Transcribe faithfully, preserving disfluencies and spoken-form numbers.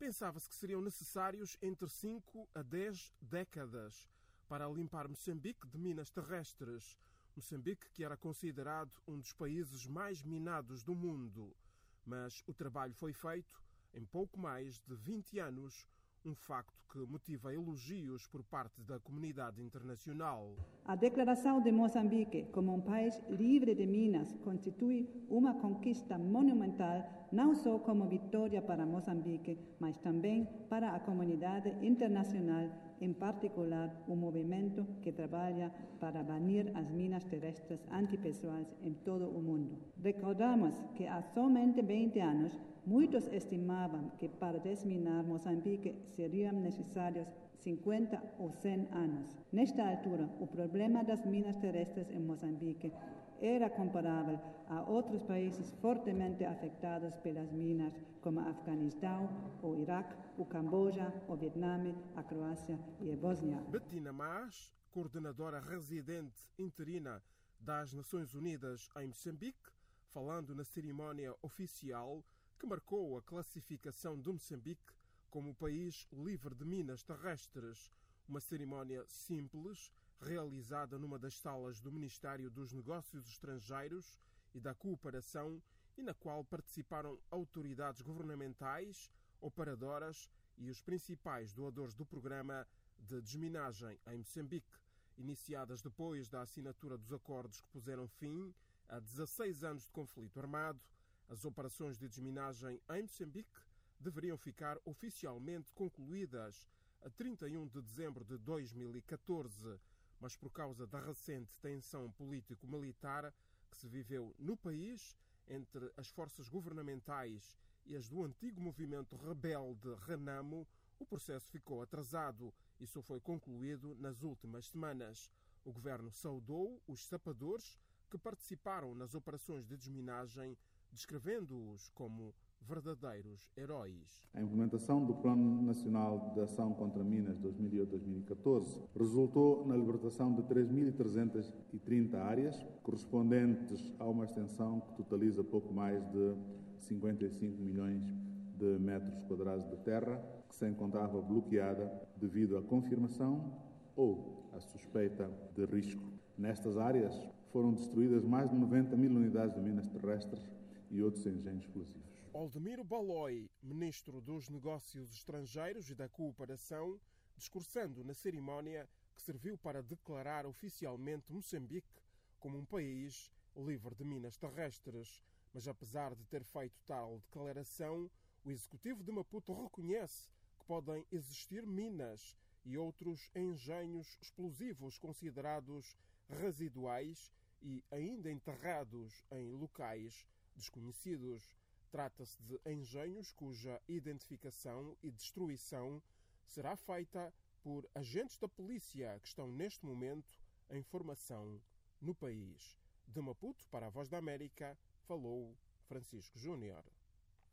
Pensava-se que seriam necessários entre cinco a dez décadas para limpar Moçambique de minas terrestres. Moçambique, que era considerado um dos países mais minados do mundo. Mas o trabalho foi feito em pouco mais de vinte anos, um facto que motiva elogios por parte da comunidade internacional. A declaração de Moçambique como um país livre de minas constitui uma conquista monumental, não só como vitória para Moçambique, mas também para a comunidade internacional, em particular o movimento que trabalha para banir as minas terrestres antipessoais em todo o mundo. Recordamos que há somente vinte anos, muitos estimavam que para desminar Moçambique seriam necessários cinquenta ou cem anos. Nesta altura, o problema das minas terrestres em Moçambique era comparável a outros países fortemente afetados pelas minas, como Afeganistão, o Iraque, o Camboja, o Vietnã, a Croácia e a Bósnia. Bettina Mas, coordenadora residente interina das Nações Unidas em Moçambique, falando na cerimónia oficial que marcou a classificação de Moçambique como país livre de minas terrestres. Uma cerimónia simples, realizada numa das salas do Ministério dos Negócios Estrangeiros e da Cooperação e na qual participaram autoridades governamentais, operadoras e os principais doadores do programa de desminagem em Moçambique, iniciadas depois da assinatura dos acordos que puseram fim a dezasseis anos de conflito armado. As operações de desminagem em Moçambique deveriam ficar oficialmente concluídas a trinta e um de dezembro de dois mil e catorze, mas por causa da recente tensão político-militar que se viveu no país entre as forças governamentais e as do antigo movimento rebelde Renamo, o processo ficou atrasado e só foi concluído nas últimas semanas. O governo saudou os sapadores que participaram nas operações de desminagem, descrevendo-os como verdadeiros heróis. A implementação do Plano Nacional de Ação contra Minas dois mil e oito a dois mil e catorze resultou na libertação de três mil trezentas e trinta áreas, correspondentes a uma extensão que totaliza pouco mais de cinquenta e cinco milhões de metros quadrados de terra, que se encontrava bloqueada devido à confirmação ou à suspeita de risco. Nestas áreas foram destruídas mais de noventa mil unidades de minas terrestres e outros engenhos explosivos. Oldemiro Baloi, ministro dos Negócios Estrangeiros e da Cooperação, discursando na cerimónia que serviu para declarar oficialmente Moçambique como um país livre de minas terrestres. Mas apesar de ter feito tal declaração, o executivo de Maputo reconhece que podem existir minas e outros engenhos explosivos considerados residuais e ainda enterrados em locais desconhecidos. Trata-se de engenhos cuja identificação e destruição será feita por agentes da polícia que estão neste momento em formação no país. De Maputo para a Voz da América, falou Francisco Júnior.